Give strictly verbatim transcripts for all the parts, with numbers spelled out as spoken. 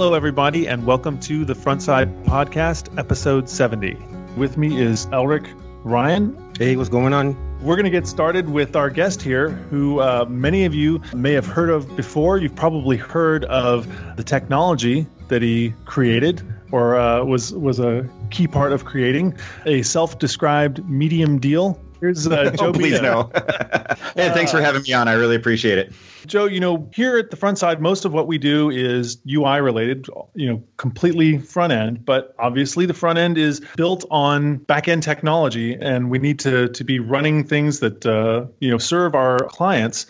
Hello, everybody, and welcome to the Frontside Podcast, episode seventy. With me is Elric Ryan. Hey, what's going on? We're going to get started with our guest here, who uh, many of you may have heard of before. You've probably heard of the technology that he created or uh, was, was a key part of creating, a self-described medium deal. Here's uh, Joe. Oh, please no. Hey, thanks for having me on. I really appreciate it. Joe, you know, here at the Frontside, most of what we do is U I related, you know, completely front end. But obviously the front end is built on back end technology, and we need to, to be running things that, uh, you know, serve our clients.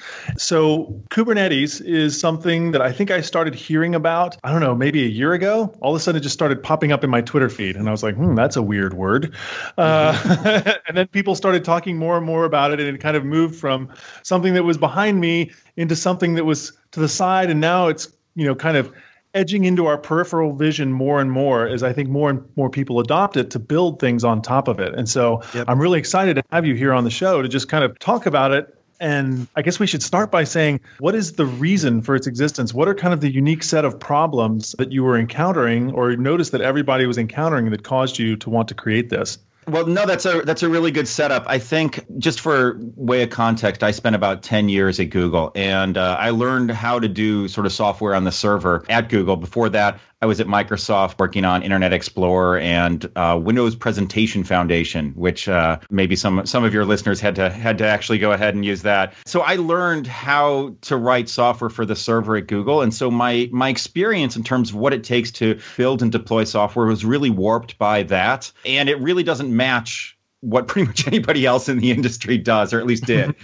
So Kubernetes is something that I think I started hearing about, I don't know, maybe a year ago. All of a sudden it just started popping up in my Twitter feed. And I was like, hmm, that's a weird word. Uh, mm-hmm. And then people started talking more and more about it. And it kind of moved from something that was behind me into something that was to the side, and now it's, you know, kind of edging into our peripheral vision more and more as I think more and more people adopt it to build things on top of it. And so yep. I'm really excited to have you here on the show to just kind of talk about it. And I guess we should start by saying, what is the reason for its existence? What are kind of the unique set of problems that you were encountering or noticed that everybody was encountering that caused you to want to create this? Well, no, that's a that's a really good setup. I think just for way of context, I spent about ten years at Google, and uh, I learned how to do sort of software on the server at Google. Before that, I was at Microsoft working on Internet Explorer and uh, Windows Presentation Foundation, which uh, maybe some some of your listeners had to had to actually go ahead and use that. So I learned how to write software for the server at Google, and so my my experience in terms of what it takes to build and deploy software was really warped by that, and it really doesn't match what pretty much anybody else in the industry does, or at least did.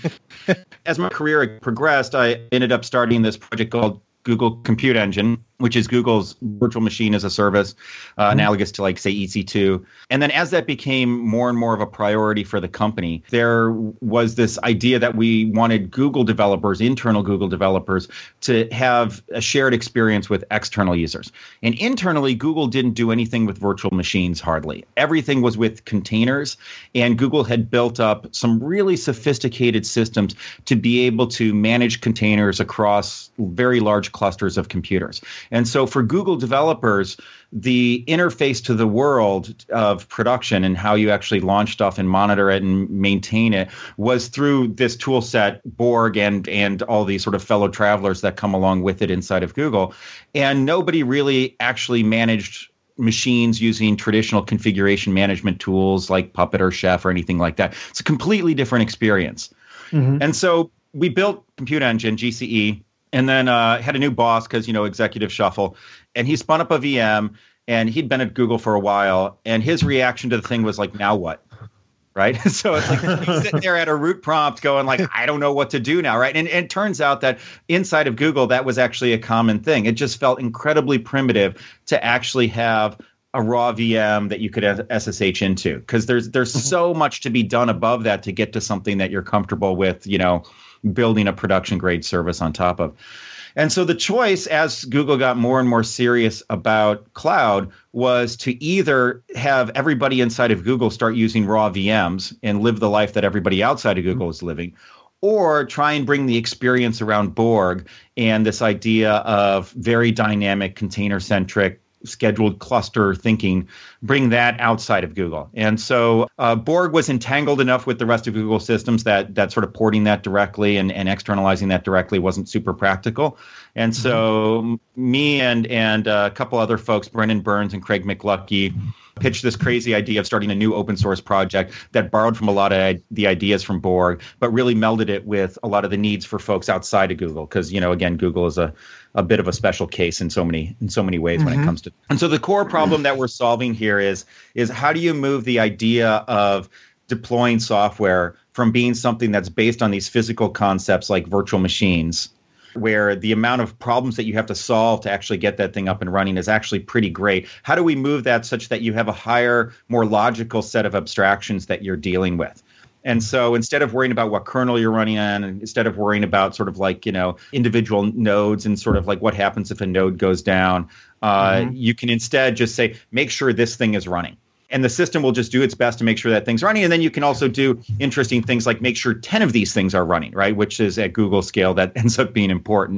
As my career progressed, I ended up starting this project called Google Compute Engine, which is Google's virtual machine as a service, uh, mm-hmm. analogous to like, say, E C two. And then as that became more and more of a priority for the company, there was this idea that we wanted Google developers, internal Google developers, to have a shared experience with external users. And internally, Google didn't do anything with virtual machines hardly. Everything was with containers, and Google had built up some really sophisticated systems to be able to manage containers across very large clusters of computers. And so for Google developers, the interface to the world of production and how you actually launch stuff and monitor it and maintain it was through this tool set, Borg, and and all these sort of fellow travelers that come along with it inside of Google. And nobody really actually managed machines using traditional configuration management tools like Puppet or Chef or anything like that. It's a completely different experience. Mm-hmm. And so we built Compute Engine, G C E, and then uh, had a new boss because, you know, executive shuffle. And he spun up a V M, and he'd been at Google for a while. And his reaction to the thing was like, now what? Right. So it's like he's sitting there at a root prompt going like, I don't know what to do now. Right. And, and it turns out that inside of Google, that was actually a common thing. It just felt incredibly primitive to actually have a raw V M that you could S S H into, because there's there's mm-hmm. so much to be done above that to get to something that you're comfortable with, you know, building a production grade service on top of. And so the choice, as Google got more and more serious about cloud, was to either have everybody inside of Google start using raw V Ms and live the life that everybody outside of Google is living, or try and bring the experience around Borg and this idea of very dynamic, container-centric, scheduled cluster thinking, bring that outside of Google. And so uh, Borg was entangled enough with the rest of Google systems that that sort of porting that directly and, and externalizing that directly wasn't super practical. And so mm-hmm. me and and a couple other folks, Brendan Burns and Craig McLucky, pitched this crazy idea of starting a new open source project that borrowed from a lot of the ideas from Borg, but really melded it with a lot of the needs for folks outside of Google. Because, you know, again, Google is a, a bit of a special case in so many in so many ways mm-hmm. when it comes to. And so the core problem that we're solving here is is how do you move the idea of deploying software from being something that's based on these physical concepts like virtual machines, where the amount of problems that you have to solve to actually get that thing up and running is actually pretty great. How do we move that such that you have a higher, more logical set of abstractions that you're dealing with? And so instead of worrying about what kernel you're running on, and instead of worrying about sort of like, you know, individual nodes and sort of like what happens if a node goes down, uh, mm-hmm. you can instead just say, make sure this thing is running. And the system will just do its best to make sure that thing's running. And then you can also do interesting things like make sure ten of these things are running, right? Which is at Google scale, that ends up being important.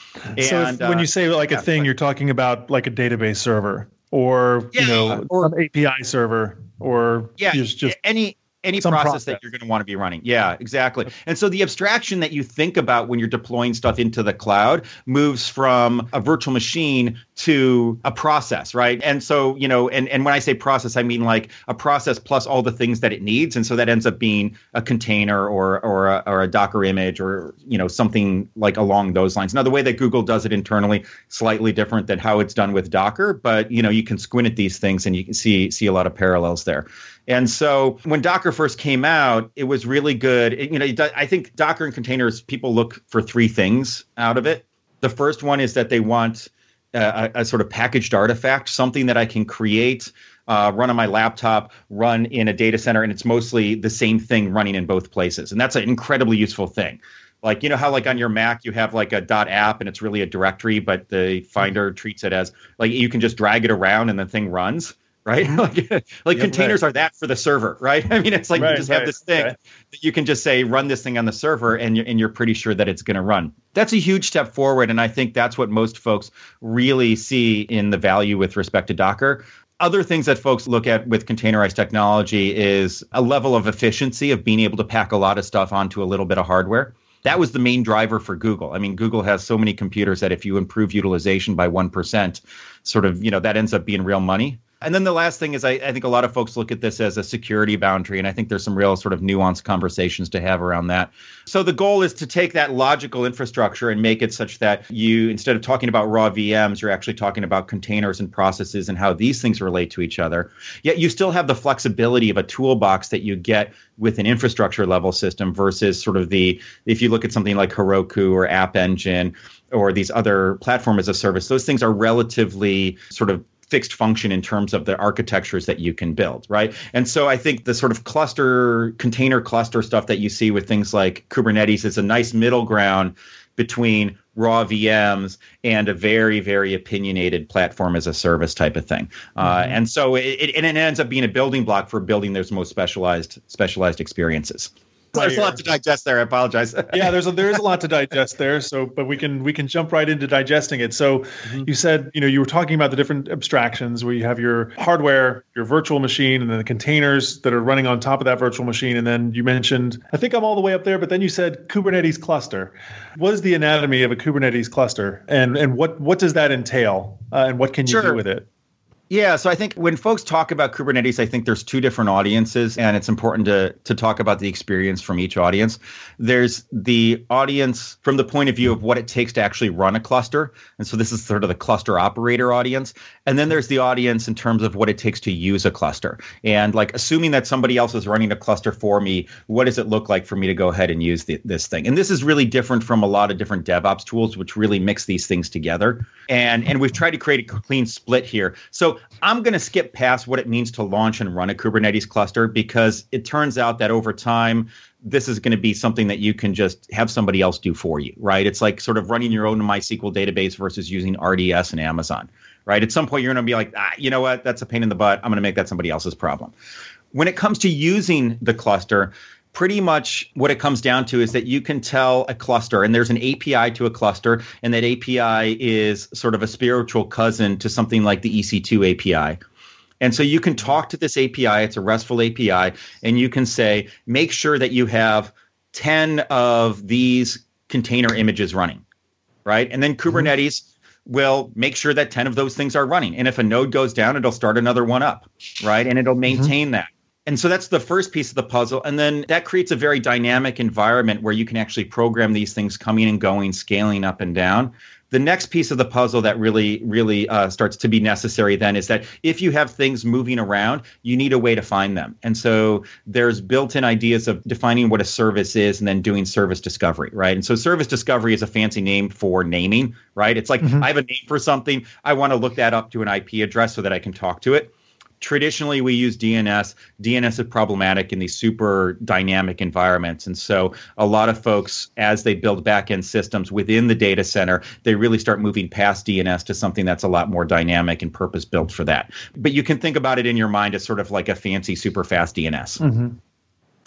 So if, uh, when you say like yeah, a thing, you're talking about like a database server or, yeah, you know, or an A P I server or yeah, just, just any Any process, process that you're going to want to be running. Yeah, exactly. And so the abstraction that you think about when you're deploying stuff into the cloud moves from a virtual machine to a process, right? And so, you know, and, and when I say process, I mean like a process plus all the things that it needs. And so that ends up being a container or or a, or a Docker image or, you know, something like along those lines. Now, the way that Google does it internally, slightly different than how it's done with Docker. But, you know, you can squint at these things and you can see see a lot of parallels there. And so when Docker first came out, it was really good. It, you know, I think Docker and containers, people look for three things out of it. The first one is that they want a, a sort of packaged artifact, something that I can create, uh, run on my laptop, run in a data center, and it's mostly the same thing running in both places. And that's an incredibly useful thing. Like, you know how like on your Mac you have like a .app and it's really a directory, but the Finder treats it as like you can just drag it around and the thing runs. Right? like like yep, containers right. are that for the server, right? I mean, it's like right, you just right, have this thing right. that you can just say, run this thing on the server, and you're, and you're pretty sure that it's going to run. That's a huge step forward, and I think that's what most folks really see in the value with respect to Docker. Other things that folks look at with containerized technology is a level of efficiency of being able to pack a lot of stuff onto a little bit of hardware. That was the main driver for Google. I mean, Google has so many computers that if you improve utilization by one percent, sort of, you know, that ends up being real money. And then the last thing is I, I think a lot of folks look at this as a security boundary, and I think there's some real sort of nuanced conversations to have around that. So the goal is to take that logical infrastructure and make it such that you, instead of talking about raw V Ms, you're actually talking about containers and processes and how these things relate to each other. Yet you still have the flexibility of a toolbox that you get with an infrastructure level system versus sort of the, if you look at something like Heroku or App Engine or these other platform as a service, those things are relatively sort of fixed function in terms of the architectures that you can build, right? And so I think the sort of cluster, container cluster stuff that you see with things like Kubernetes is a nice middle ground between raw V Ms and a very, very opinionated platform as a service type of thing. Mm-hmm. Uh, and so it, it, and it ends up being a building block for building those most specialized specialized experiences. There's a lot to digest there. I apologize. yeah, there's a, there is a lot to digest there. So, but we can we can jump right into digesting it. So, mm-hmm. you said you know you were talking about the different abstractions where you have your hardware, your virtual machine, and then the containers that are running on top of that virtual machine. And then you mentioned, I think I'm all the way up there, but then you said Kubernetes cluster. What is the anatomy of a Kubernetes cluster, and and what what does that entail, uh, and what can you sure. do with it? Yeah, so I think when folks talk about Kubernetes, I think there's two different audiences, and it's important to to talk about the experience from each audience. There's the audience from the point of view of what it takes to actually run a cluster, and so this is sort of the cluster operator audience. And then there's the audience in terms of what it takes to use a cluster. And like assuming that somebody else is running a cluster for me, what does it look like for me to go ahead and use the, this thing? And this is really different from a lot of different DevOps tools, which really mix these things together. And, and we've tried to create a clean split here. So I'm going to skip past what it means to launch and run a Kubernetes cluster because it turns out that over time, this is going to be something that you can just have somebody else do for you, right? It's like sort of running your own MySQL database versus using R D S and Amazon, right? At some point, you're going to be like, ah, you know what? That's a pain in the butt. I'm going to make that somebody else's problem. When it comes to using the cluster, pretty much what it comes down to is that you can tell a cluster, and there's an A P I to a cluster, and that A P I is sort of a spiritual cousin to something like the E C two A P I. And so you can talk to this A P I, it's a RESTful A P I, and you can say, make sure that you have ten of these container images running, right? And then Kubernetes mm-hmm. will make sure that ten of those things are running. And if a node goes down, it'll start another one up, right? And it'll maintain mm-hmm. that. And so that's the first piece of the puzzle. And then that creates a very dynamic environment where you can actually program these things coming and going, scaling up and down. The next piece of the puzzle that really, really uh, starts to be necessary then is that if you have things moving around, you need a way to find them. And so there's built-in ideas of defining what a service is and then doing service discovery, right? And so service discovery is a fancy name for naming, right? It's like, mm-hmm. I have a name for something. I want to look that up to an I P address so that I can talk to it. Traditionally, we use D N S. D N S is problematic in these super dynamic environments. And so a lot of folks, as they build back-end systems within the data center, they really start moving past D N S to something that's a lot more dynamic and purpose-built for that. But you can think about it in your mind as sort of like a fancy, super fast D N S. Mm-hmm.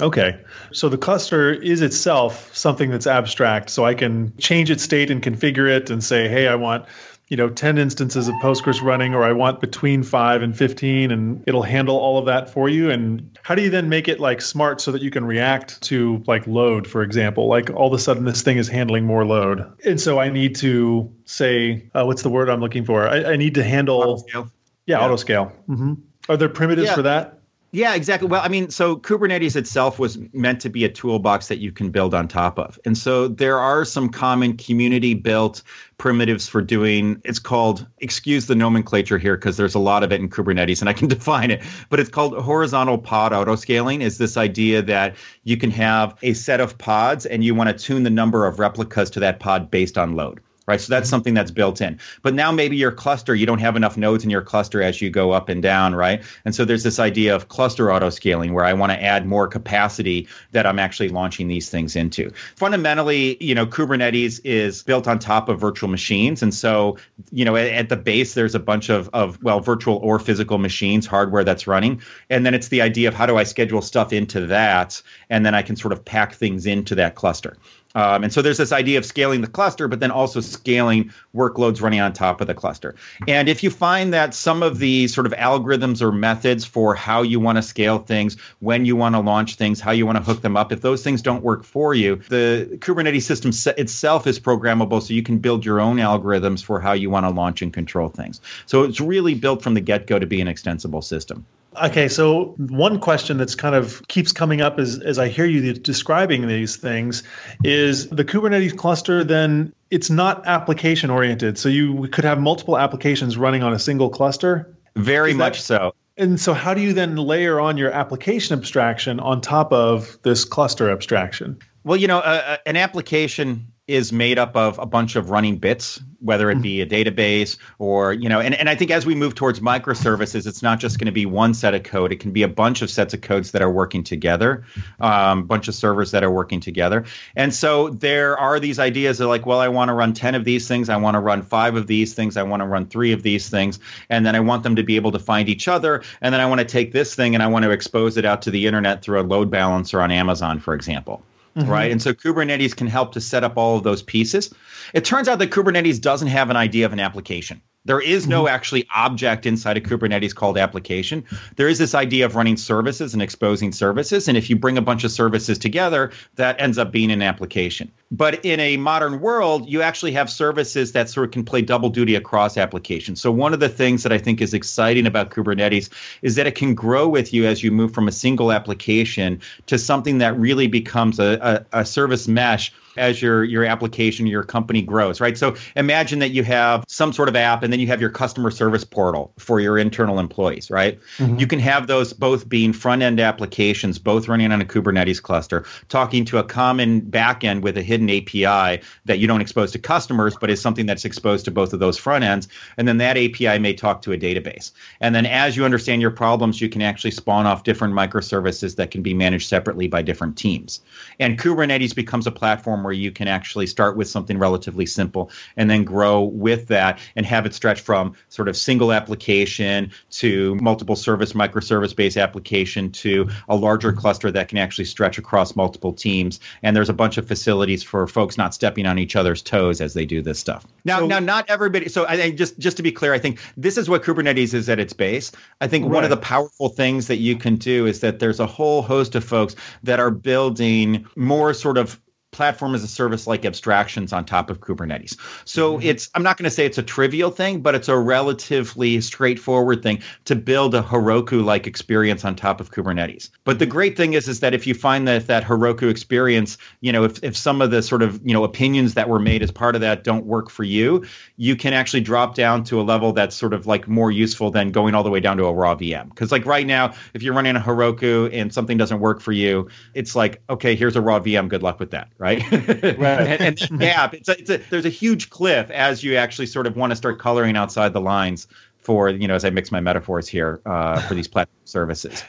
Okay. So the cluster is itself something that's abstract. So I can change its state and configure it and say, hey, I want, you know, ten instances of Postgres running, or I want between five and fifteen, and it'll handle all of that for you. And how do you then make it like smart so that you can react to like load, for example? Like all of a sudden this thing is handling more load. And so I need to say, uh, what's the word I'm looking for? I, I need to handle. Autoscale. Yeah, Yeah. autoscale. Mm-hmm. Are there primitives Yeah. for that? Yeah, exactly. Well, I mean, so Kubernetes itself was meant to be a toolbox that you can build on top of. And so there are some common community built primitives for doing, it's called, excuse the nomenclature here because there's a lot of it in Kubernetes and I can define it, but it's called horizontal pod autoscaling. Is this idea that you can have a set of pods and you want to tune the number of replicas to that pod based on load. Right. So that's something that's built in. But now maybe your cluster, you don't have enough nodes in your cluster as you go up and down. Right. And so there's this idea of cluster auto scaling where I want to add more capacity that I'm actually launching these things into. Fundamentally, you know, Kubernetes is built on top of virtual machines. And so, you know, at, at the base, there's a bunch of, of, well, virtual or physical machines, hardware that's running. And then it's the idea of how do I schedule stuff into that? And then I can sort of pack things into that cluster. Um, and so there's this idea of scaling the cluster, but then also scaling workloads running on top of the cluster. And if you find that some of the sort of algorithms or methods for how you want to scale things, when you want to launch things, how you want to hook them up, if those things don't work for you, the Kubernetes system itself is programmable, so you can build your own algorithms for how you want to launch and control things. So it's really built from the get-go to be an extensible system. Okay, so one question that's kind of keeps coming up as, as I hear you describing these things is the Kubernetes cluster, then it's not application oriented. So you could have multiple applications running on a single cluster? Very Is much that, so. And so how do you then layer on your application abstraction on top of this cluster abstraction? Well, you know, uh, an application is made up of a bunch of running bits, whether it be a database or, you know, and, and I think as we move towards microservices, it's not just going to be one set of code. It can be a bunch of sets of codes that are working together, a um, bunch of servers that are working together. And so there are these ideas of like, well, I want to run ten of these things. I want to run five of these things. I want to run three of these things. And then I want them to be able to find each other. And then I want to take this thing and I want to expose it out to the internet through a load balancer on Amazon, for example. Mm-hmm. Right. And so Kubernetes can help to set up all of those pieces. It turns out that Kubernetes doesn't have an idea of an application. There is no actually object inside of Kubernetes called application. There is this idea of running services and exposing services. And if you bring a bunch of services together, that ends up being an application. But in a modern world, you actually have services that sort of can play double duty across applications. So one of the things that I think is exciting about Kubernetes is that it can grow with you as you move from a single application to something that really becomes a, a, a service mesh as your your application, your company grows, right? So imagine that you have some sort of app and then you have your customer service portal for your internal employees, right? Mm-hmm. You can have those both being front-end applications, both running on a Kubernetes cluster, talking to a common backend with a hidden A P I that you don't expose to customers, but is something that's exposed to both of those front ends. And then that A P I may talk to a database. And then as you understand your problems, you can actually spawn off different microservices that can be managed separately by different teams. And Kubernetes becomes a platform where you can actually start with something relatively simple and then grow with that and have it stretch from sort of single application to multiple service microservice-based application to a larger cluster that can actually stretch across multiple teams. And there's a bunch of facilities for folks not stepping on each other's toes as they do this stuff. Now, so, now not everybody. So I think just, just to be clear, I think this is what Kubernetes is at its base. I think right. One of the powerful things that you can do is that there's a whole host of folks that are building more sort of platform as a service like abstractions on top of Kubernetes. So mm-hmm. it's, I'm not going to say it's a trivial thing, but it's a relatively straightforward thing to build a Heroku-like experience on top of Kubernetes. But the great thing is, is that if you find that that Heroku experience, you know, if, if some of the sort of, you know, opinions that were made as part of that don't work for you, you can actually drop down to a level that's sort of like more useful than going all the way down to a raw V M. Because like right now, if you're running a Heroku and something doesn't work for you, it's like, okay, here's a raw V M. Good luck with that. Right. Right. and, and gap, it's a, it's a, there's a huge cliff as you actually sort of want to start coloring outside the lines for, you know, as I mix my metaphors here uh, for these platform services.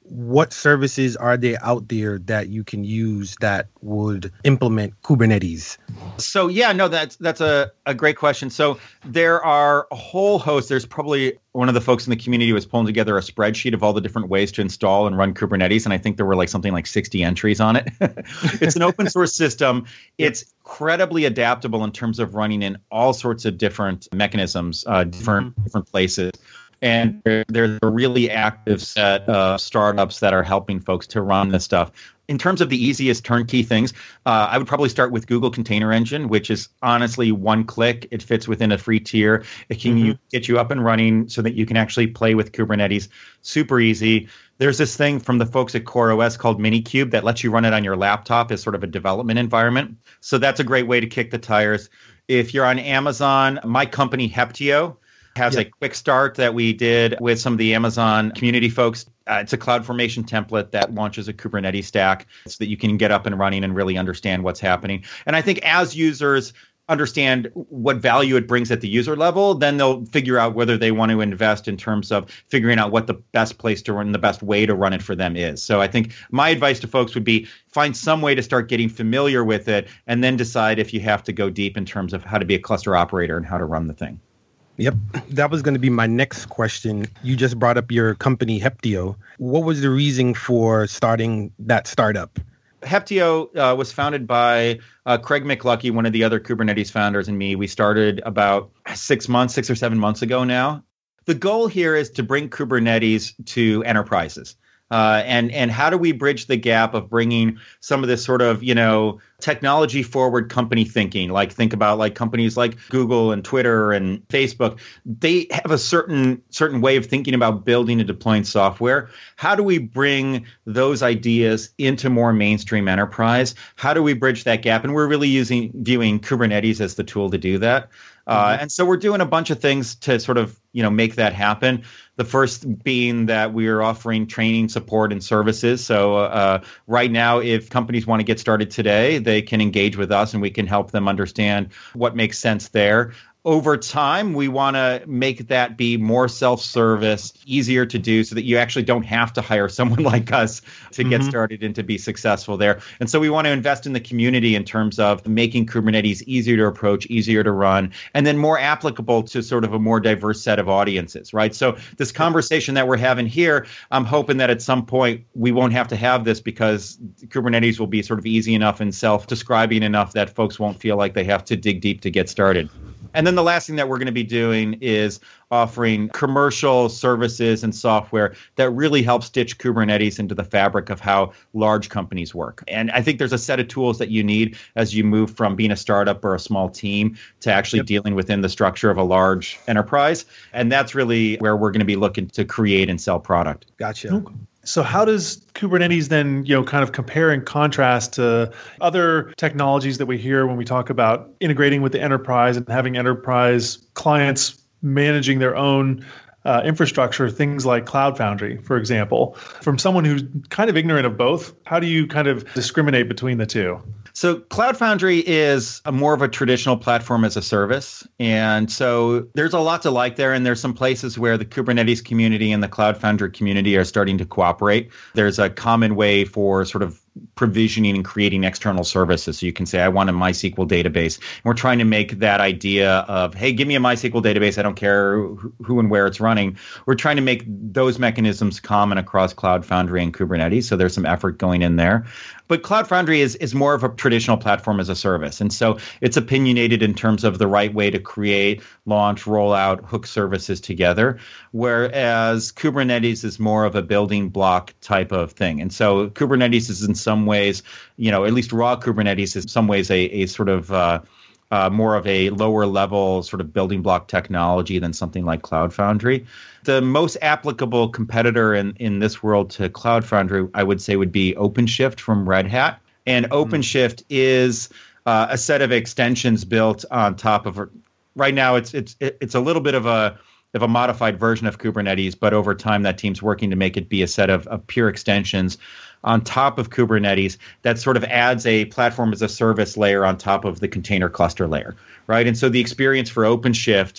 what services are there out there that you can use that would implement Kubernetes? So yeah, no, that's that's a, a great question. So there are a whole host. There's probably one of the folks in the community was pulling together a spreadsheet of all the different ways to install and run Kubernetes. And I think there were like something like sixty entries on it. It's an open source system. It's incredibly adaptable in terms of running in all sorts of different mechanisms, uh, different mm-hmm. different places. And there, there's a really active set of startups that are helping folks to run this stuff. In terms of the easiest turnkey things, uh, I would probably start with Google Container Engine, which is honestly one click. It fits within a free tier. It can mm-hmm. you, get you up and running so that you can actually play with Kubernetes. Super easy. There's this thing from the folks at CoreOS called Minikube that lets you run it on your laptop as sort of a development environment. So that's a great way to kick the tires. If you're on Amazon, my company Heptio has yep. a quick start that we did with some of the Amazon community folks. Uh, it's a CloudFormation template that launches a Kubernetes stack so that you can get up and running and really understand what's happening. And I think as users understand what value it brings at the user level, then they'll figure out whether they want to invest in terms of figuring out what the best place to run, the best way to run it for them is. So I think my advice to folks would be find some way to start getting familiar with it and then decide if you have to go deep in terms of how to be a cluster operator and how to run the thing. Yep. That was going to be my next question. You just brought up your company, Heptio. What was the reason for starting that startup? Heptio uh, was founded by uh, Craig McLucky, one of the other Kubernetes founders, and me. We started about six months, six or seven months ago now. The goal here is to bring Kubernetes to enterprises. Uh, and and how do we bridge the gap of bringing some of this sort of, you know, technology forward company thinking, like think about like companies like Google and Twitter and Facebook. They have a certain certain way of thinking about building and deploying software. How do we bring those ideas into more mainstream enterprise? How do we bridge that gap? And we're really using viewing Kubernetes as the tool to do that. Uh, mm-hmm. And so we're doing a bunch of things to sort of, you know, make that happen. The first being that we are offering training, support, and services. So uh, right now, if companies want to get started today, they can engage with us and we can help them understand what makes sense there. Over time, we want to make that be more self-service, easier to do so that you actually don't have to hire someone like us to mm-hmm. get started and to be successful there. And so we want to invest in the community in terms of making Kubernetes easier to approach, easier to run, and then more applicable to sort of a more diverse set of audiences, right? So this conversation that we're having here, I'm hoping that at some point we won't have to have this because Kubernetes will be sort of easy enough and self-describing enough that folks won't feel like they have to dig deep to get started. And then the last thing that we're going to be doing is offering commercial services and software that really help stitch Kubernetes into the fabric of how large companies work. And I think there's a set of tools that you need as you move from being a startup or a small team to actually yep. dealing within the structure of a large enterprise. And that's really where we're going to be looking to create and sell product. Gotcha. So how does Kubernetes then, you know, kind of compare and contrast to other technologies that we hear when we talk about integrating with the enterprise and having enterprise clients managing their own uh, infrastructure, things like Cloud Foundry, for example? From someone who's kind of ignorant of both, how do you kind of discriminate between the two? So Cloud Foundry is a more of a traditional platform as a service. And so there's a lot to like there. And there's some places where the Kubernetes community and the Cloud Foundry community are starting to cooperate. There's a common way for sort of provisioning and creating external services. So you can say, I want a MySQL database. And we're trying to make that idea of, hey, give me a MySQL database. I don't care who and where it's running. We're trying to make those mechanisms common across Cloud Foundry and Kubernetes. So there's some effort going in there. But Cloud Foundry is, is more of a traditional platform as a service. And so it's opinionated in terms of the right way to create, launch, roll out, hook services together, whereas Kubernetes is more of a building block type of thing. And so Kubernetes is in some ways, you know, at least raw Kubernetes is in some ways a, a sort of uh, uh, more of a lower level sort of building block technology than something like Cloud Foundry. The most applicable competitor in, in this world to Cloud Foundry, I would say, would be OpenShift from Red Hat. And OpenShift mm. is uh, a set of extensions built on top of. Right now, it's it's it's a little bit of a of a modified version of Kubernetes, but over time, that team's working to make it be a set of, of pure extensions on top of Kubernetes that sort of adds a platform as a service layer on top of the container cluster layer, right? And so the experience for OpenShift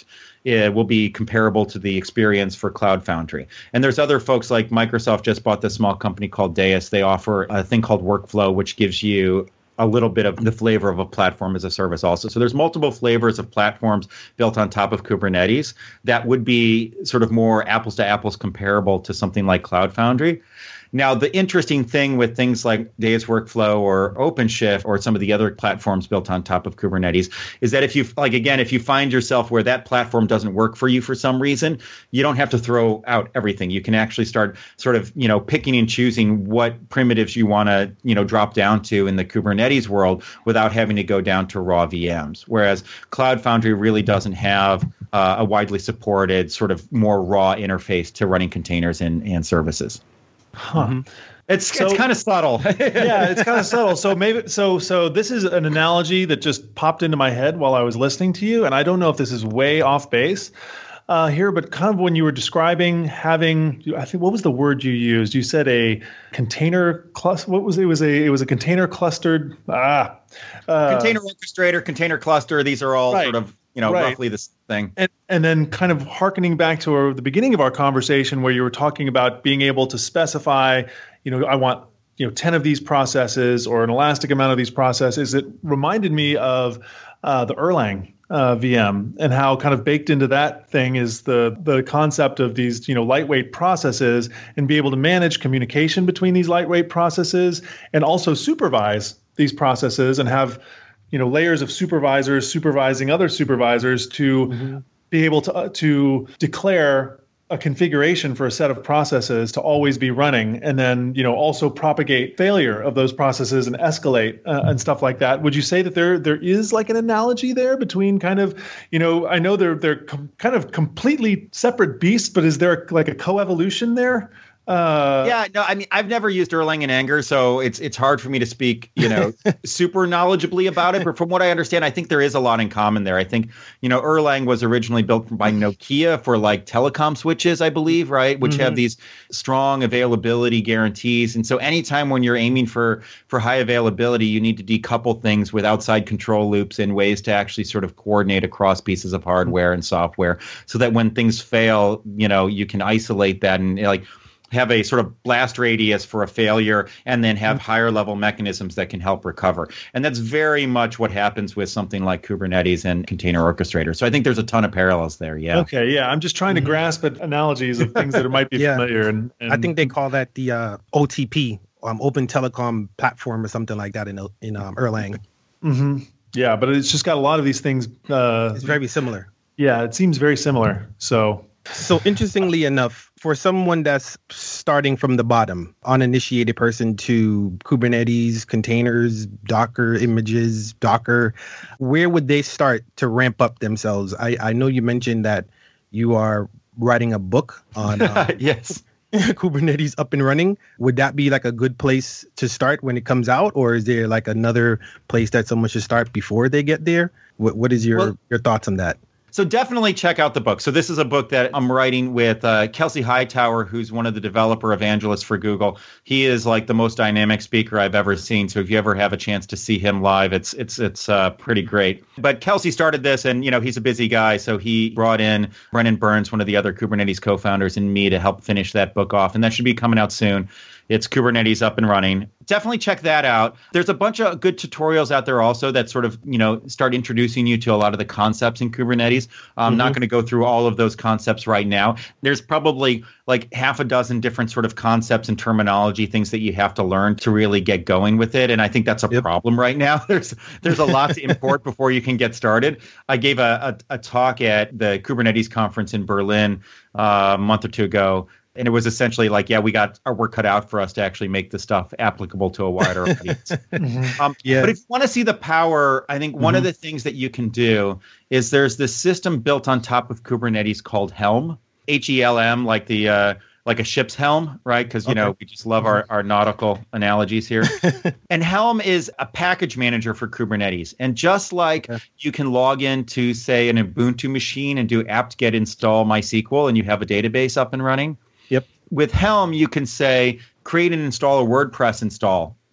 it will be comparable to the experience for Cloud Foundry. And there's other folks like Microsoft just bought this small company called Deis. They offer a thing called Workflow, which gives you a little bit of the flavor of a platform as a service also. So there's multiple flavors of platforms built on top of Kubernetes that would be sort of more apples to apples comparable to something like Cloud Foundry. Now, the interesting thing with things like Deis Workflow or OpenShift or some of the other platforms built on top of Kubernetes is that if you, like, again, if you find yourself where that platform doesn't work for you for some reason, you don't have to throw out everything. You can actually start sort of, you know, picking and choosing what primitives you want to, you know, drop down to in the Kubernetes world without having to go down to raw V Ms. Whereas Cloud Foundry really doesn't have uh, a widely supported sort of more raw interface to running containers and, and services. Huh. Mm-hmm. It's so, it's kind of subtle. Yeah, it's kind of subtle. So maybe so so this is an analogy that just popped into my head while I was listening to you, and I don't know if this is way off base uh, here, but kind of when you were describing having, I think what was the word you used? You said a container cluster. What was it? It was a it was a container clustered ah uh, container orchestrator, container cluster. These are all right. sort of, you know, right. roughly this thing. And, and then kind of hearkening back to our, the beginning of our conversation where you were talking about being able to specify, you know, I want, you know, ten of these processes or an elastic amount of these processes. It reminded me of uh, the Erlang uh, V M and how kind of baked into that thing is the the concept of these, you know, lightweight processes and be able to manage communication between these lightweight processes and also supervise these processes and have, you know, layers of supervisors supervising other supervisors to mm-hmm. be able to uh, to declare a configuration for a set of processes to always be running, and then, you know, also propagate failure of those processes and escalate uh, and stuff like that. Would you say that there there is like an analogy there between kind of, you know, I know they're they're com- kind of completely separate beasts, but is there like a coevolution there? Uh, yeah, no, I mean, I've never used Erlang in anger, so it's it's hard for me to speak, you know, super knowledgeably about it. But from what I understand, I think there is a lot in common there. I think, you know, Erlang was originally built by Nokia for like telecom switches, I believe, right, which mm-hmm. have these strong availability guarantees. And so anytime when you're aiming for for high availability, you need to decouple things with outside control loops and ways to actually sort of coordinate across pieces of hardware and software so that when things fail, you know, you can isolate that and like have a sort of blast radius for a failure and then have higher level mechanisms that can help recover. And that's very much what happens with something like Kubernetes and container orchestrator. So I think there's a ton of parallels there. Yeah. Okay. Yeah. I'm just trying to grasp at analogies of things that might be yeah. familiar. And, and I think they call that the uh, O T P, um, Open Telecom Platform or something like that in, in um, Erlang. Mm-hmm. Yeah. But it's just got a lot of these things. Uh, it's very similar. Yeah. It seems very similar. So. So interestingly enough, for someone that's starting from the bottom, uninitiated person to Kubernetes, containers, Docker images, Docker, where would they start to ramp up themselves? I, I know you mentioned that you are writing a book on uh, yes. Kubernetes up and running. Would that be like a good place to start when it comes out? Or is there like another place that someone should start before they get there? What What is your, well, your thoughts on that? So definitely check out the book. So this is a book that I'm writing with uh, Kelsey Hightower, who's one of the developer evangelists for Google. He is like the most dynamic speaker I've ever seen. So if you ever have a chance to see him live, it's it's it's uh, pretty great. But Kelsey started this, and you know he's a busy guy, so he brought in Brennan Burns, one of the other Kubernetes co-founders, and me to help finish that book off, and that should be coming out soon. It's Kubernetes Up and Running. Definitely check that out. There's a bunch of good tutorials out there also that sort of, you know, start introducing you to a lot of the concepts in Kubernetes. I'm mm-hmm. not going to go through all of those concepts right now. There's probably like half a dozen different sort of concepts and terminology, things that you have to learn to really get going with it. And I think that's a yep. problem right now. There's there's a lot to import before you can get started. I gave a, a, a talk at the Kubernetes conference in Berlin uh, a month or two ago. And it was essentially like, yeah, we got our work cut out for us to actually make the stuff applicable to a wider audience. mm-hmm. um, yeah. But if you want to see the power, I think one mm-hmm. of the things that you can do is there's this system built on top of Kubernetes called Helm, H E L M, like the uh, like a ship's helm, right? Because, you okay. know, we just love our, our nautical analogies here. And Helm is a package manager for Kubernetes. And just like okay. you can log into, say, an Ubuntu machine and do apt-get install MySQL and you have a database up and running, Yep. with Helm, you can say, create and install a WordPress install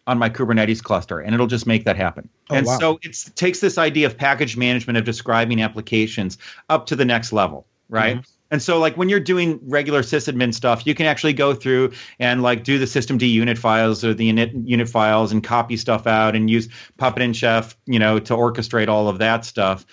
on my Kubernetes cluster, and it'll just make that happen. Oh, and wow. so it takes this idea of package management, of describing applications up to the next level, right? Mm-hmm. And so like when you're doing regular sysadmin stuff, you can actually go through and like do the systemd unit files or the init unit files and copy stuff out and use Puppet and Chef, you know, to orchestrate all of that stuff.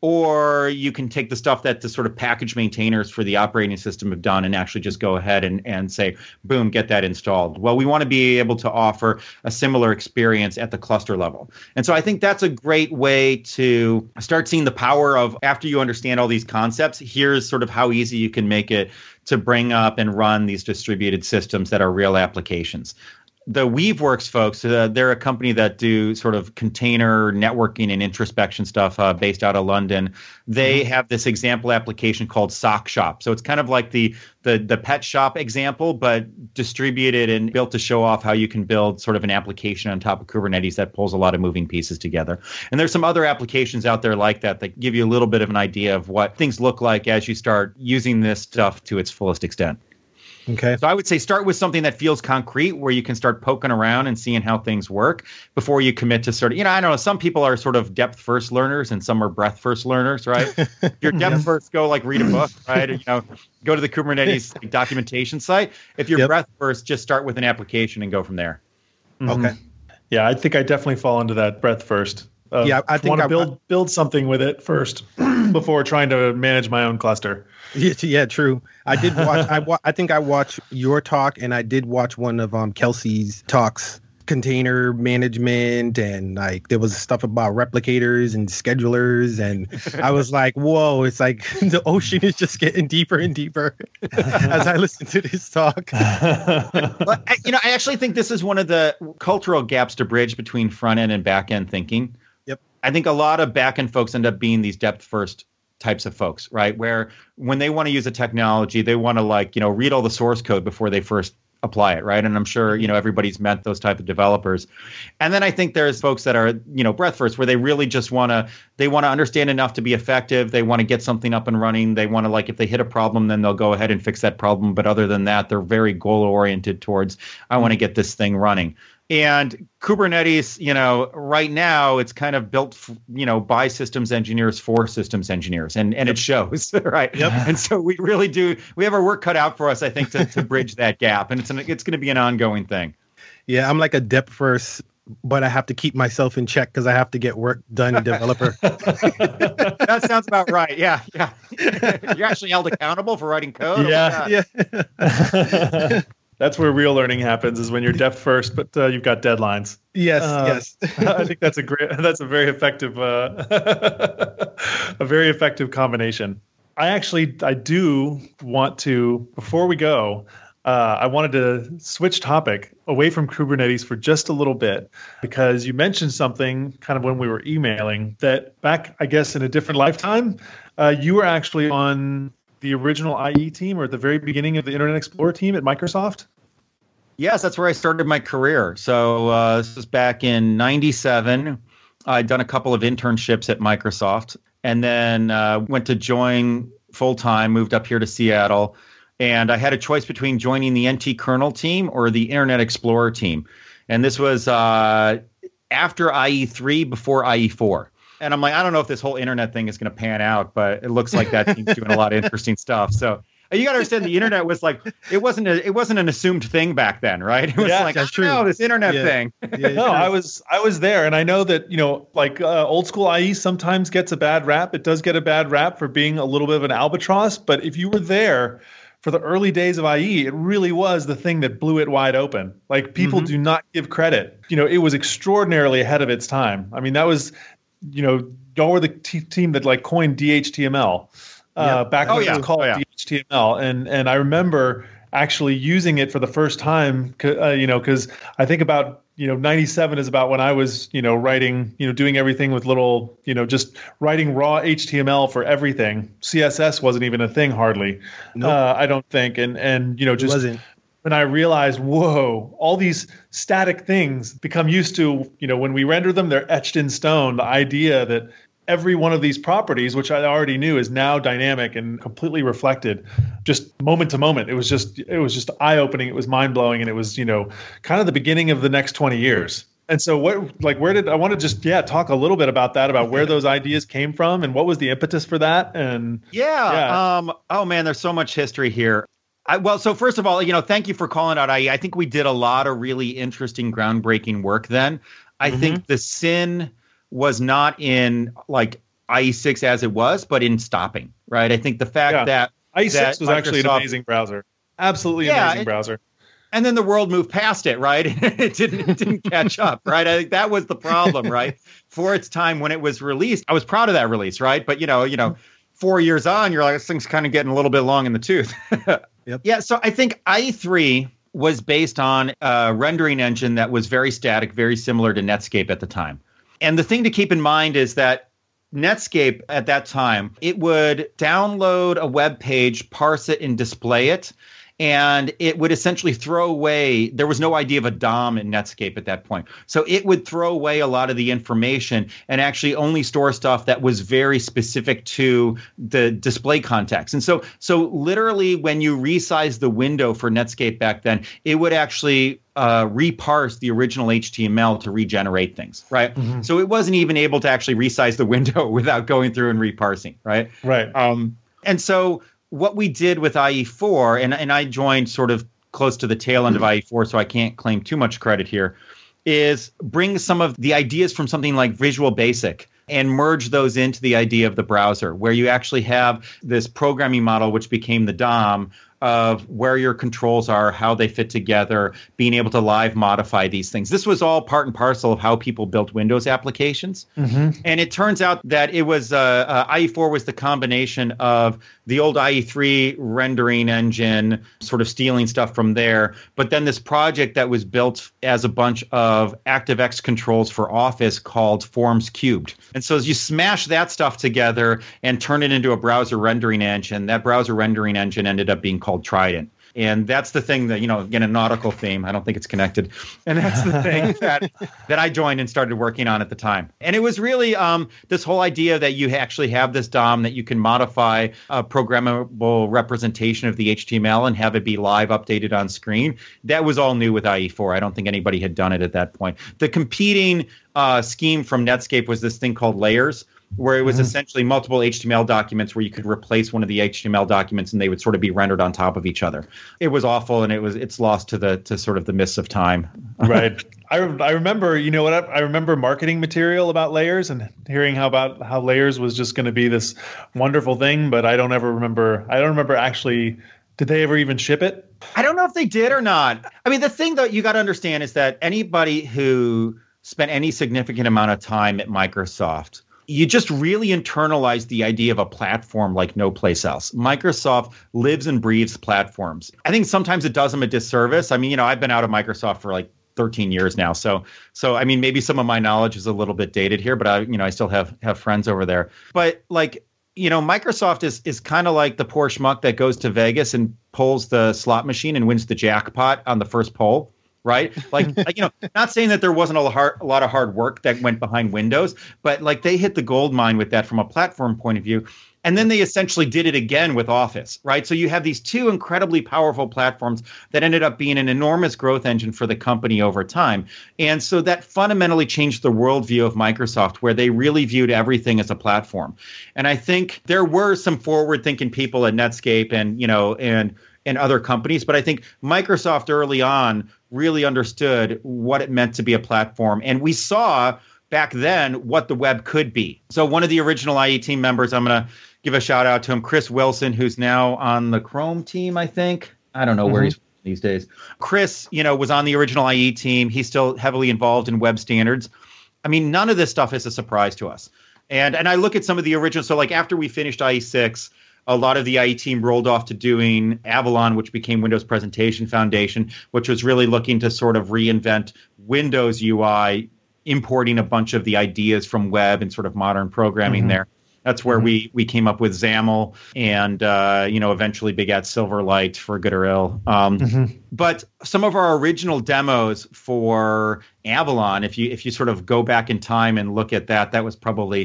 Or you can take the stuff that the sort of package maintainers for the operating system have done and actually just go ahead and, and say, boom, get that installed. Well, we want to be able to offer a similar experience at the cluster level. And so I think that's a great way to start seeing the power of, after you understand all these concepts, here's sort of how easy you can make it to bring up and run these distributed systems that are real applications. The Weaveworks folks, uh, they're a company that do sort of container networking and introspection stuff uh, based out of London. They mm-hmm. have this example application called Sock Shop. So it's kind of like the, the the pet shop example, but distributed and built to show off how you can build sort of an application on top of Kubernetes that pulls a lot of moving pieces together. And there's some other applications out there like that that give you a little bit of an idea of what things look like as you start using this stuff to its fullest extent. Okay. So I would say start with something that feels concrete where you can start poking around and seeing how things work before you commit to sort of, you know, I don't know, some people are sort of depth first learners and some are breadth first learners, right? If you're depth yep. first, go like read a book, right? Or, you know, go to the Kubernetes like, documentation site. If you're yep. breadth first, just start with an application and go from there. Mm-hmm. Okay. Yeah, I think I definitely fall into that breadth first. Uh, yeah, I think want to I build build something with it first before trying to manage my own cluster. Yeah, yeah, true. I did watch. I wa- I think I watched your talk, and I did watch one of um Kelsey's talks, container management, and like there was stuff about replicators and schedulers, and I was like, whoa! It's like the ocean is just getting deeper and deeper as I listen to this talk. Well, I, you know, I actually think this is one of the cultural gaps to bridge between front end and back end thinking. Yep. I think a lot of back end folks end up being these depth first types of folks, right? Where when they want to use a technology, they want to like, you know, read all the source code before they first apply it, right? And I'm sure, you know, everybody's met those type of developers. And then I think there's folks that are, you know, breadth first, where they really just want to, they want to understand enough to be effective. They want to get something up and running. They want to, like, if they hit a problem, then they'll go ahead and fix that problem. But other than that, they're very goal oriented towards, I want to get this thing running. And Kubernetes, you know, right now it's kind of built, f- you know, by systems engineers for systems engineers, and and yep. it shows, right? Yep. And so we really do. We have our work cut out for us, I think, to, to bridge that gap, and it's an, it's going to be an ongoing thing. Yeah, I'm like a depth first, but I have to keep myself in check because I have to get work done, developer. That sounds about right. Yeah, yeah. You're actually held accountable for writing code. Yeah, oh yeah. That's where real learning happens, is when you're depth first, but uh, you've got deadlines. Yes, uh, yes. I think that's a great, that's a very effective, uh, a very effective combination. I actually, I do want to, before we go, uh, I wanted to switch topic away from Kubernetes for just a little bit, because you mentioned something kind of when we were emailing that back, I guess, in a different lifetime, uh, you were actually on the original I E team, or at the very beginning of the Internet Explorer team at Microsoft? Yes, that's where I started my career. So uh, this was back in ninety-seven. I'd done a couple of internships at Microsoft, and then uh, went to join full-time, moved up here to Seattle, and I had a choice between joining the N T kernel team or the Internet Explorer team. And this was uh, after I E three, before I E four. And I'm like, I don't know if this whole internet thing is going to pan out, but it looks like that team's doing a lot of interesting stuff. So you got to understand, the internet was like, it wasn't a, it wasn't an assumed thing back then, right? It was yeah, like, that's true. Oh, this internet yeah. thing. Yeah, no, I was I was there, and I know that, you know, like uh, old school I E sometimes gets a bad rap. It does get a bad rap for being a little bit of an albatross. But if you were there for the early days of I E, it really was the thing that blew it wide open. Like, people mm-hmm. do not give credit. You know, it was extraordinarily ahead of its time. I mean, that was, you know, y'all were the t- team that like coined D H T M L uh, yeah. back oh, when yeah. it was called oh, yeah. D H T M L, and and I remember actually using it for the first time. Uh, you know, because I think about, you know, ninety-seven is about when I was, you know, writing, you know, doing everything with little, you know, just writing raw H T M L for everything. C S S wasn't even a thing hardly. Nope. Uh, I don't think, and and you know, just. It wasn't. When I realized, whoa, all these static things become used to, you know, when we render them, they're etched in stone. The idea that every one of these properties, which I already knew, is now dynamic and completely reflected just moment to moment. It was just it was just eye-opening. It was mind-blowing. And it was, you know, kind of the beginning of the next twenty years. And so what, like, where did I want to just, yeah, talk a little bit about that, about where those ideas came from and what was the impetus for that? And yeah. yeah. Um, oh, man, there's so much history here. I, well, so first of all, you know, thank you for calling out I E. I think we did a lot of really interesting, groundbreaking work then. I mm-hmm. think the sin was not in like I E six as it was, but in stopping, right? I think the fact yeah. that I E six that was Microsoft, actually an amazing browser. Absolutely yeah, amazing it, browser. And then the world moved past it, right? it didn't it didn't catch up, right? I think that was the problem, right? For its time when it was released, I was proud of that release, right? But you know, you know, four years on, you're like, this thing's kind of getting a little bit long in the tooth. Yep. Yeah. So I think I E three was based on a rendering engine that was very static, very similar to Netscape at the time. And the thing to keep in mind is that Netscape at that time, it would download a web page, parse it, and display it. And it would essentially throw away, there was no idea of a D O M in Netscape at that point. So it would throw away a lot of the information and actually only store stuff that was very specific to the display context. And so so literally when you resize the window for Netscape back then, it would actually uh, reparse the original H T M L to regenerate things, right? Mm-hmm. So it wasn't even able to actually resize the window without going through and reparsing, right? Right. Um, and so what we did with I E four, and, and I joined sort of close to the tail end of I E four, so I can't claim too much credit here, is bring some of the ideas from something like Visual Basic and merge those into the idea of the browser, where you actually have this programming model, which became the D O M, of where your controls are, how they fit together, being able to live modify these things. This was all part and parcel of how people built Windows applications. Mm-hmm. And it turns out that it was uh, uh, I E four was the combination of the old I E three rendering engine, sort of stealing stuff from there, but then this project that was built as a bunch of ActiveX controls for Office called Forms Cubed. And so as you smash that stuff together and turn it into a browser rendering engine, that browser rendering engine ended up being called Trident. And that's the thing that, you know, again, a nautical theme. I don't think it's connected. And that's the thing that that I joined and started working on at the time. And it was really um, this whole idea that you actually have this D O M that you can modify a programmable representation of the H T M L and have it be live updated on screen. That was all new with I E four. I don't think anybody had done it at that point. The competing uh, scheme from Netscape was this thing called Layers, where it was mm-hmm. essentially multiple H T M L documents where you could replace one of the H T M L documents and they would sort of be rendered on top of each other. It was awful, and it was it's lost to the to sort of the mists of time. Right. I, I remember, you know what, I, I remember marketing material about Layers and hearing how about how Layers was just going to be this wonderful thing, but I don't ever remember. I don't remember actually. Did they ever even ship it? I don't know if they did or not. I mean, the thing that you got to understand is that anybody who spent any significant amount of time at Microsoft, you just really internalize the idea of a platform like no place else. Microsoft lives and breathes platforms. I think sometimes it does them a disservice. I mean, you know, I've been out of Microsoft for like thirteen years now. So, so I mean, maybe some of my knowledge is a little bit dated here, but I, you know, I still have have friends over there. But like, you know, Microsoft is is kind of like the poor schmuck that goes to Vegas and pulls the slot machine and wins the jackpot on the first pull. Right. Like, like, you know, not saying that there wasn't a, hard, a lot of hard work that went behind Windows, but like they hit the gold mine with that from a platform point of view. And then they essentially did it again with Office. Right. So you have these two incredibly powerful platforms that ended up being an enormous growth engine for the company over time. And so that fundamentally changed the worldview of Microsoft, where they really viewed everything as a platform. And I think there were some forward thinking people at Netscape and, you know, and and other companies. But I think Microsoft early on really understood what it meant to be a platform. And we saw back then what the web could be. So one of the original I E team members, I'm going to give a shout out to him, Chris Wilson, who's now on the Chrome team, I think. I don't know mm-hmm. where he's these days. Chris, you know, was on the original I E team. He's still heavily involved in web standards. I mean, none of this stuff is a surprise to us. And and I look at some of the original. So like after we finished I E six, a lot of the I E team rolled off to doing Avalon, which became Windows Presentation Foundation, which was really looking to sort of reinvent Windows U I, importing a bunch of the ideas from web and sort of modern programming mm-hmm. there. That's where mm-hmm. we we came up with XAML and, uh, you know, eventually begat Silverlight, for good or ill. Um, mm-hmm. But some of our original demos for Avalon, if you if you sort of go back in time and look at that, that was probably,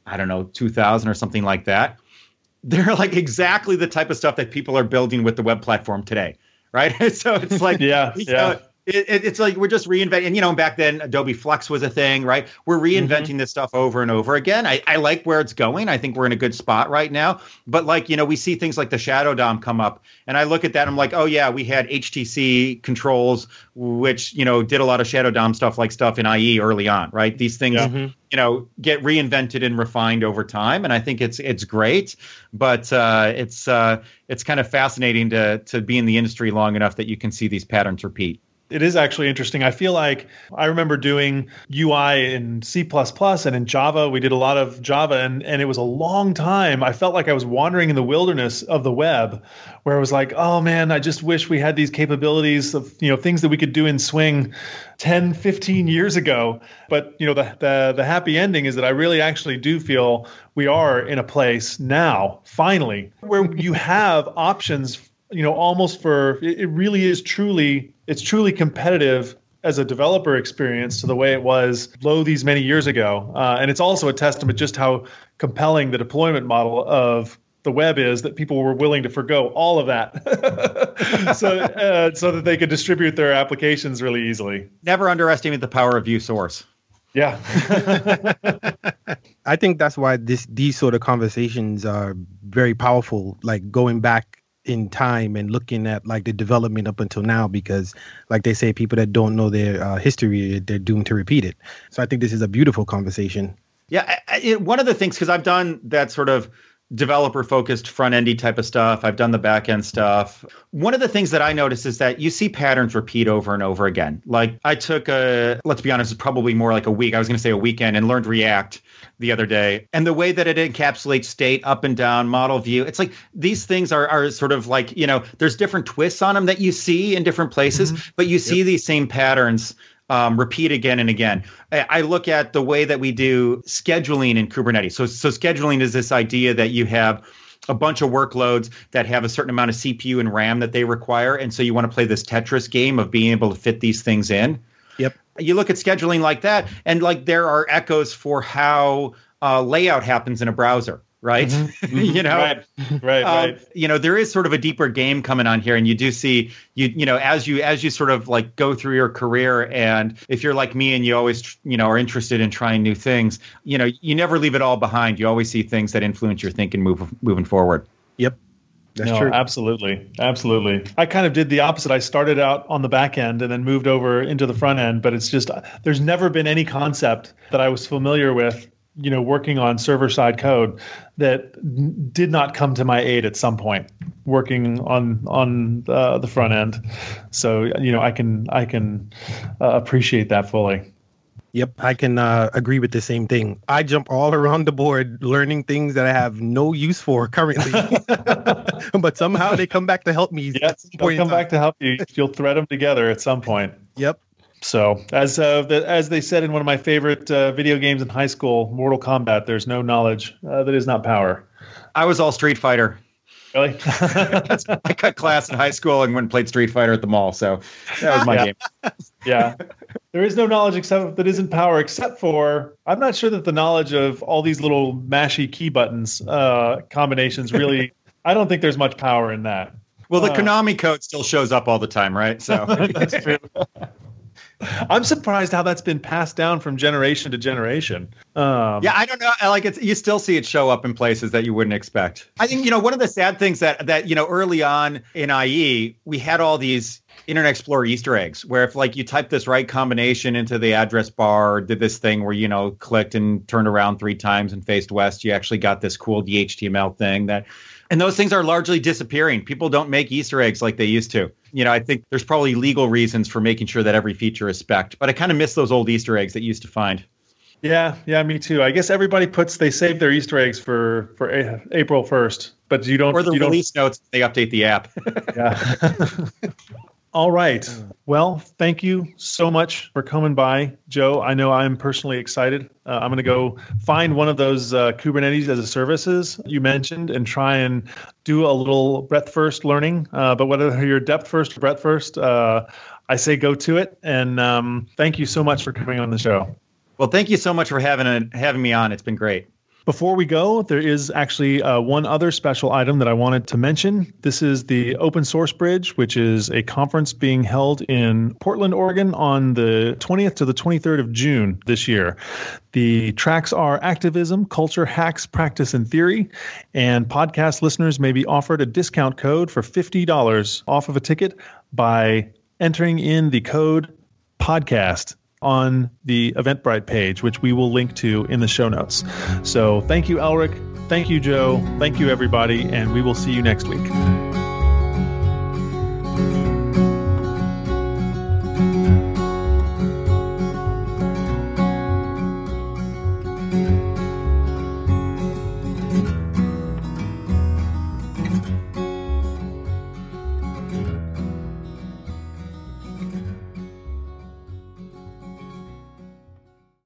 I don't know, two thousand or something like that. They're like exactly the type of stuff that people are building with the web platform today, right? So it's like, yeah, you yeah. know, it, it, it's like we're just reinventing. And, you know, back then, Adobe Flex was a thing, right? We're reinventing mm-hmm. this stuff over and over again. I, I like where it's going. I think we're in a good spot right now. But like, you know, we see things like the Shadow D O M come up. And I look at that and I'm like, oh, yeah, we had H T C controls, which, you know, did a lot of Shadow D O M stuff like stuff in I E early on, right? These things, yeah. you know, get reinvented and refined over time. And I think it's it's great. But uh, it's uh, it's kind of fascinating to to be in the industry long enough that you can see these patterns repeat. It is actually interesting. I feel like I remember doing U I in C plus plus and in Java. We did a lot of Java, and, and it was a long time. I felt like I was wandering in the wilderness of the web, where I was like, oh, man, I just wish we had these capabilities of, you know, things that we could do in Swing ten, fifteen years ago. But, you know, the, the, the happy ending is that I really actually do feel we are in a place now, finally, where you have options, you know, almost for, it, it really is truly It's truly competitive as a developer experience to the way it was low these many years ago. Uh, and it's also a testament just how compelling the deployment model of the web is, that people were willing to forgo all of that so, uh, so that they could distribute their applications really easily. Never underestimate the power of view source. Yeah. I think that's why this these sort of conversations are very powerful, like going back in time and looking at like the development up until now, because like they say, people that don't know their uh, history, they're doomed to repeat it. So I think this is a beautiful conversation. Yeah. I, it, one of the things, because I've done that sort of developer focused front endy type of stuff. I've done the back end stuff. One of the things that I notice is that you see patterns repeat over and over again. Like I took a, let's be honest, it's probably more like a week. I was going to say a weekend and learned React the other day. And the way that it encapsulates state, up and down, model view, it's like these things are, are sort of like, you know, there's different twists on them that you see in different places, mm-hmm. but you see yep. these same patterns um, repeat again and again. I, I look at the way that we do scheduling in Kubernetes. So, so scheduling is this idea that you have a bunch of workloads that have a certain amount of C P U and RAM that they require. And so you want to play this Tetris game of being able to fit these things in. Yep. You look at scheduling like that, and like there are echoes for how uh, layout happens in a browser, right? Mm-hmm. you know, right, right, um, right. You know, there is sort of a deeper game coming on here, and you do see you, you know, as you as you sort of like go through your career, and if you're like me and you always, you know, are interested in trying new things, you know, you never leave it all behind. You always see things that influence your thinking move, moving forward. Yep. That's no, true. Absolutely. Absolutely. I kind of did the opposite. I started out on the back end and then moved over into the front end, but it's just, there's never been any concept that I was familiar with, you know, working on server side code that n- did not come to my aid at some point working on, on uh, the front end. So, you know, I can, I can uh, appreciate that fully. Yep, I can uh, agree with the same thing. I jump all around the board learning things that I have no use for currently, but somehow they come back to help me. Yes, they'll come back to help you. You'll thread them together at some point. Yep. So, as uh, the, as they said in one of my favorite uh, video games in high school, Mortal Kombat, there's no knowledge uh, that is not power. I was all Street Fighter. Really? I cut class in high school and went and played Street Fighter at the mall. So that was my yeah. game. Yeah. There is no knowledge except that isn't power, except for I'm not sure that the knowledge of all these little mashy key buttons uh, combinations really, I don't think there's much power in that. Well, the uh, Konami code still shows up all the time, right? So that's true. I'm surprised how that's been passed down from generation to generation. Um, yeah, I don't know. I like it's you still see it show up in places that you wouldn't expect. I think, you know, one of the sad things that that, you know, early on in I E, we had all these Internet Explorer Easter eggs where if like you type this right combination into the address bar, or did this thing where, you know, clicked and turned around three times and faced west, you actually got this cool D H T M L thing that. And those things are largely disappearing. People don't make Easter eggs like they used to. You know, I think there's probably legal reasons for making sure that every feature is spec'd. But I kind of miss those old Easter eggs that you used to find. Yeah, yeah, me too. I guess everybody puts, they save their Easter eggs for, for a- April first. But you don't. Or the you release don't... notes, they update the app. Yeah. All right. Well, thank you so much for coming by, Joe. I know I'm personally excited. Uh, I'm going to go find one of those uh, Kubernetes as a services you mentioned and try and do a little breadth first learning. Uh, but whether you're depth first or breadth first, uh, I say go to it. And um, thank you so much for coming on the show. Well, thank you so much for having a, having me on. It's been great. Before we go, there is actually uh, one other special item that I wanted to mention. This is the Open Source Bridge, which is a conference being held in Portland, Oregon on the twentieth to the twenty-third of June this year. The tracks are activism, culture, hacks, practice, and theory. And podcast listeners may be offered a discount code for fifty dollars off of a ticket by entering in the code podcast on the Eventbrite page, which we will link to in the show notes. So thank you, Elric. Thank you, Joe. Thank you, everybody. And we will see you next week.